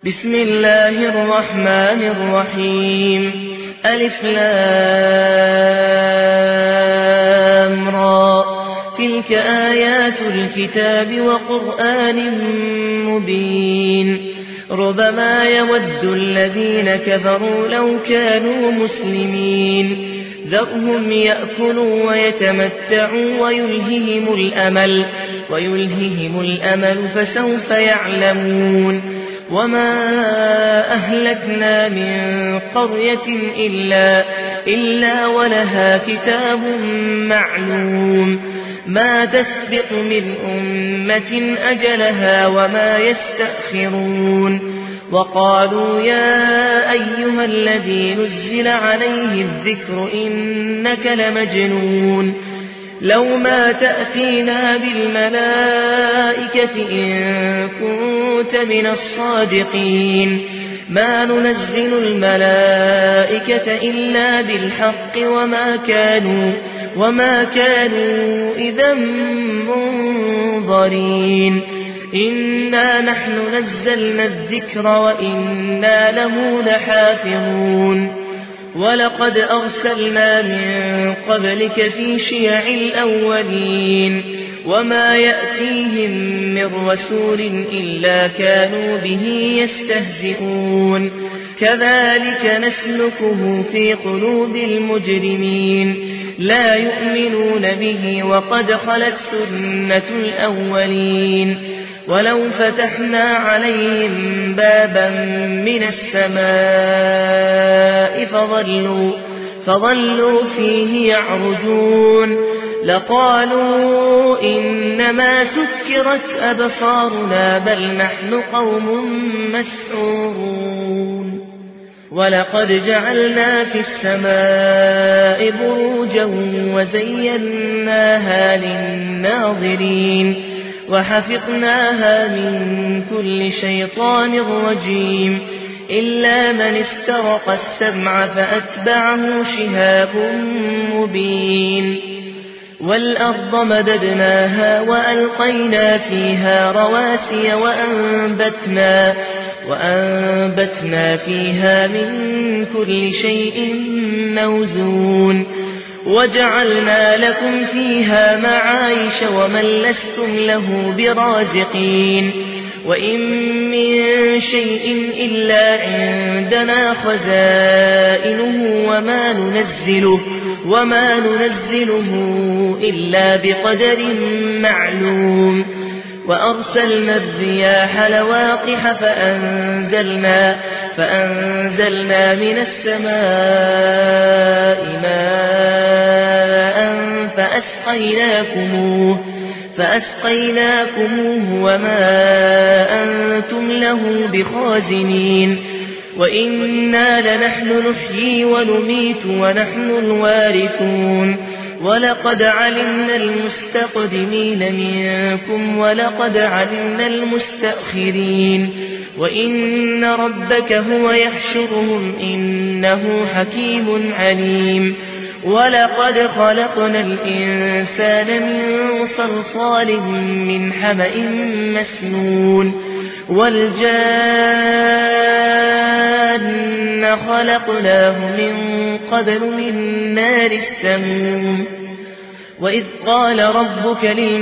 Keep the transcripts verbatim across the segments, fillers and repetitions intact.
بسم الله الرحمن الرحيم. ألف لام را. تلك آيات الكتاب وقرآن مبين. ربما يود الذين كفروا لو كانوا مسلمين. ذرهم يأكلوا ويتمتعوا ويلههم الأمل ويلههم الأمل فسوف يعلمون. وما أهلكنا من قرية إلا, إلا ولها كتاب معلوم. ما تسبق من أمة أجلها وما يستأخرون. وقالوا يا أيها الذي نزل عليه الذكر إنك لمجنون. لو ما تأتينا بالملائكة إن كنت من الصادقين. ما ننزل الملائكة إلا بالحق وما كانوا, وما كانوا إذا منظرين. إنا نحن نزلنا الذكر وإنا له لحافظون. ولقد أرسلنا من قبلك في شيع الأولين. وما يأتيهم من رسول إلا كانوا به يستهزئون. كذلك نسلكه في قلوب المجرمين. لا يؤمنون به وقد خلت سنة الأولين. ولو فتحنا عليهم بابا من السماء فظلوا, فظلوا فيه يعرجون لقالوا إنما سكرت أبصارنا بل نحن قوم مسحورون. ولقد جعلنا في السماء بروجا وزيناها للناظرين وحفظناها من كل شيطان رجيم إلا من استرق السمع فأتبعه شهاب مبين. والأرض مددناها وألقينا فيها رواسي وأنبتنا, وأنبتنا فيها من كل شيء موزون. وجعلنا لكم فيها معايش ومن لستم له برازقين. وإن من شيء إلا عندنا خزائنه وما ننزله, وما ننزله إلا بقدر معلوم. وأرسلنا الرياح لواقح فأنزلنا, فأنزلنا من السماء ماء فأسقيناكموه, فأسقيناكموه وما أنتم له بخازنين. وإنا لنحن نحيي ونميت ونحن الوارثون. ولقد علمنا المستقدمين منكم ولقد علمنا المستأخرين. وإن ربك هو يحشرهم إنه حكيم عليم. ولقد خلقنا الإنسان من صلصال من حمأ مسنون. والجان خلقناه من قبل من نار السموم. وإذ قال ربك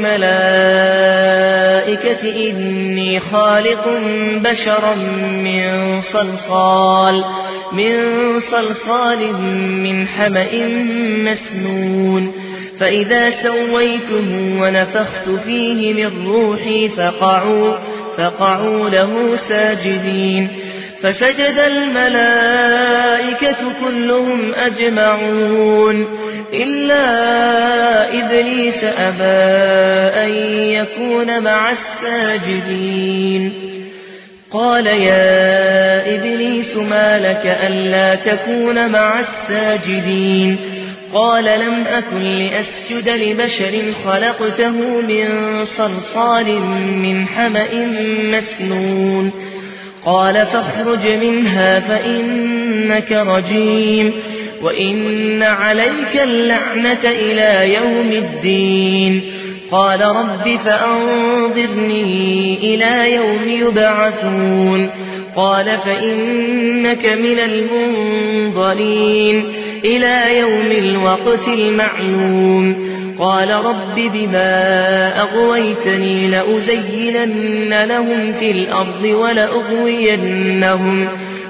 للملائكة إني خالق بشرا من صلصال, من صلصال من حمأ مسنون. فإذا سويته ونفخت فيه من روحي فقعوا, فقعوا له ساجدين. فسجد الملائكة كلهم أجمعون إلا إبليس أبى أن يكون مع الساجدين. قال يا إبليس ما لك ألا تكون مع الساجدين؟ قال لم أكن لأسجد لبشر خلقته من صلصال من حمأ مسنون. قال فاخرج منها فإنك رجيم وإن عليك اللعنة إلى يوم الدين. قال رب فأنظرني إلى يوم يبعثون. قال فإنك من المنظرين إلى يوم الوقت المعلوم قال رب بما أغويتني لأزينن لهم في الأرض ولأغوينهم,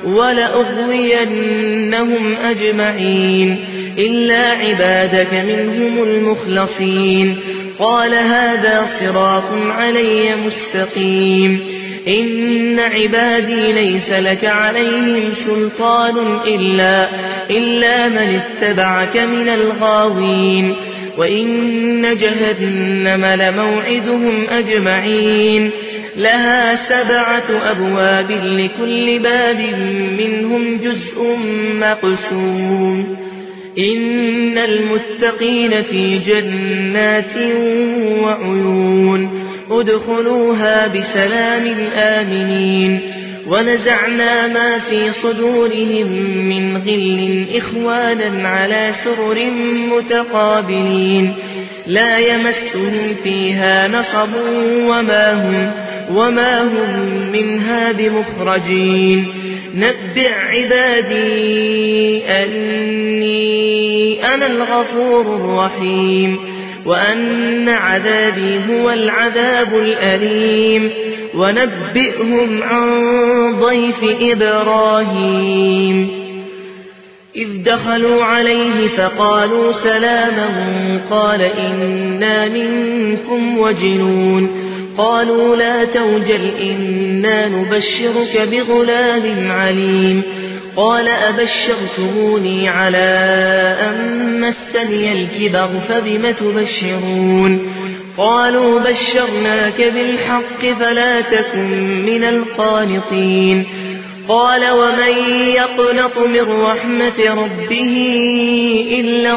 ولأغوينهم أجمعين إلا عبادك منهم المخلصين قال هذا صراط علي مستقيم إن عبادي ليس لك عليهم سلطان إلا, إلا من اتبعك من الغاوين وإن جهنم لموعدهم أجمعين لها سبعة أبواب لكل باب منهم جزء مقسوم إن المتقين في جنات وعيون ادخلوها بسلام آمنين ونزعنا ما في صدورهم من غل إخوانا على سرر متقابلين لا يمسهم فيها نصب وما هم, وما هم منها بمخرجين نبئ عبادي أني أنا الغفور الرحيم وأن عذابي هو العذاب الأليم ونبئهم عن ضيف إبراهيم إذ دخلوا عليه فقالوا سلاما قال إنا منكم وجنون قالوا لا توجل إنا نبشرك بغلام عليم قال أبشرتموني على أن مسني الكبر فبم تبشرون قالوا بشرناك بالحق فلا تكن من القانطين قال ومن يقنط من رحمة ربه إلا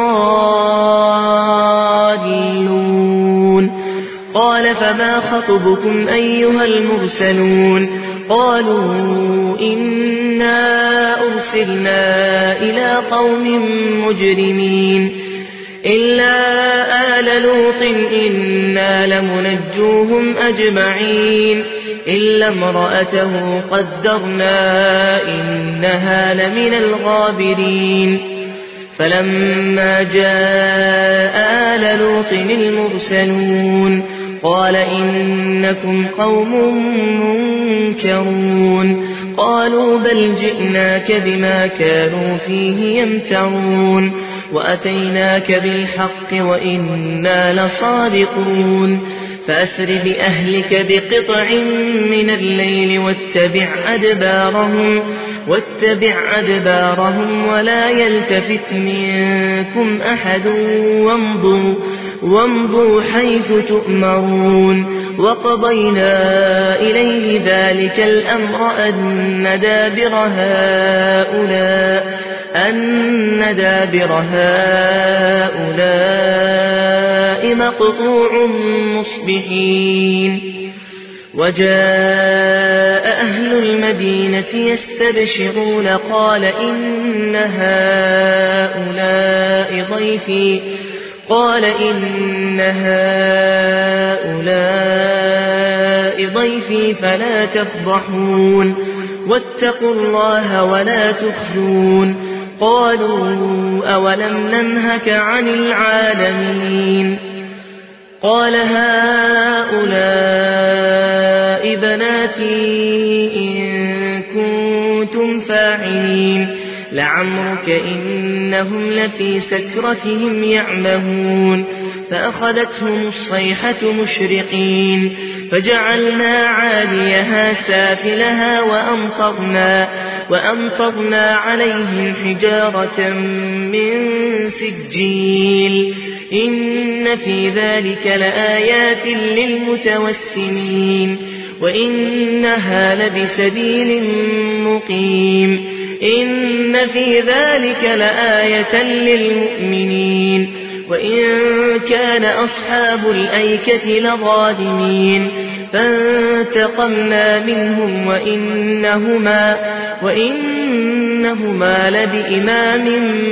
الضالون قال فما خطبكم أيها المرسلون قالوا إنا أرسلنا إلى قوم مجرمين إلا آل لوط إنا لمنجوهم أجمعين إلا امرأته قدرنا إنها لمن الغابرين فلما جاء آل لوط المرسلون قال إنكم قوم منكرون قالوا بل جئناك بما كانوا فيه يمترون وأتيناك بالحق وإنا لصادقون فأسر بأهلك بقطع من الليل واتبع أدبارهم, واتبع أدبارهم ولا يلتفت منكم أحد وامضوا, وامضوا حيث تؤمرون وقضينا إليه ذلك الأمر أن دابر هؤلاء, أن دابر هؤلاء مقطوع مصبحين وجاء أهل المدينة يستبشرون قال إن هؤلاء ضيفي قال إن هؤلاء ضيفي فلا تفضحون واتقوا الله ولا تخزون قالوا أولم ننهك عن العالمين قال هؤلاء بناتي إن كنتم فاعلين لعمرك إنهم لفي سكرتهم يعمهون فأخذتهم الصيحة مشرقين فجعلنا عاليها سافلها وأمطرنا, وأمطرنا عليهم حجارة من سجيل إن في ذلك لآيات للمتوسمين وإنها لبسبيل مقيم إن في ذلك لآية للمؤمنين وإن كان أصحاب الأيكة لظالمين فانتقمنا منهم وإنهما, وإنهما لبإمام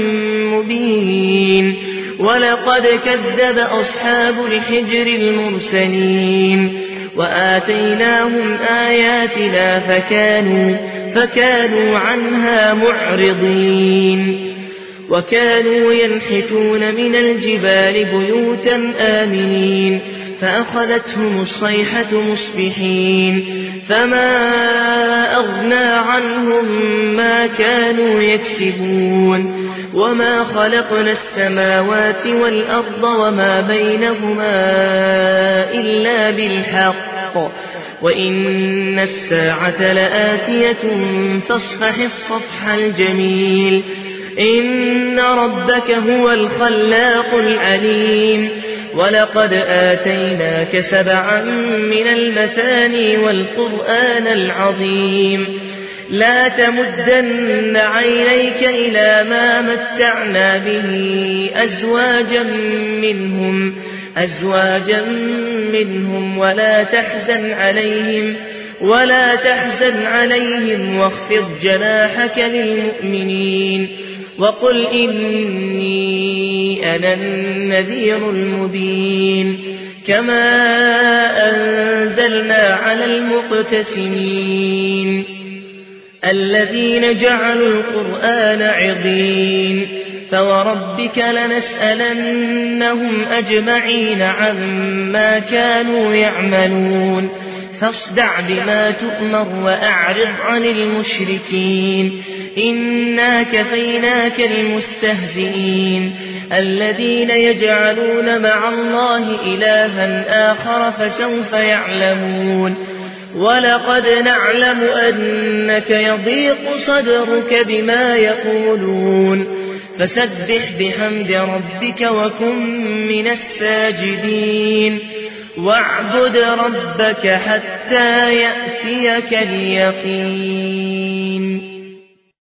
مبين ولقد كذب أصحاب الحجر المرسلين وآتيناهم آياتنا فكانوا, فكانوا عنها معرضين وكانوا ينحتون من الجبال بيوتا آمنين فأخذتهم الصيحة مصبحين فما أغنى عنهم ما كانوا يكسبون وما خلقنا السماوات والأرض وما بينهما إلا بالحق وإن الساعة لآتية فاصفح الصفح الجميل إن ربك هو الخلاق العليم ولقد آتيناك سبعا من المثاني والقرآن العظيم لا تمدن عينيك إلى ما متعنا به أزواجا منهم, أزواجا منهم ولا تحزن عليهم ولا تحزن عليهم واخفض جناحك للمؤمنين وقل إني أنا النذير المبين كما أنزلنا على المقتسمين الذين جعلوا القرآن عضين فوربك لنسألنهم أجمعين عما كانوا يعملون فاصدع بما تؤمر وأعرض عن المشركين إنا كفيناك المستهزئين الذين يجعلون مع الله إلها آخر فسوف يعلمون ولقد نعلم أنك يضيق صدرك بما يقولون فسبح بحمد ربك وكن من الساجدين واعبد ربك حتى يأتيك اليقين.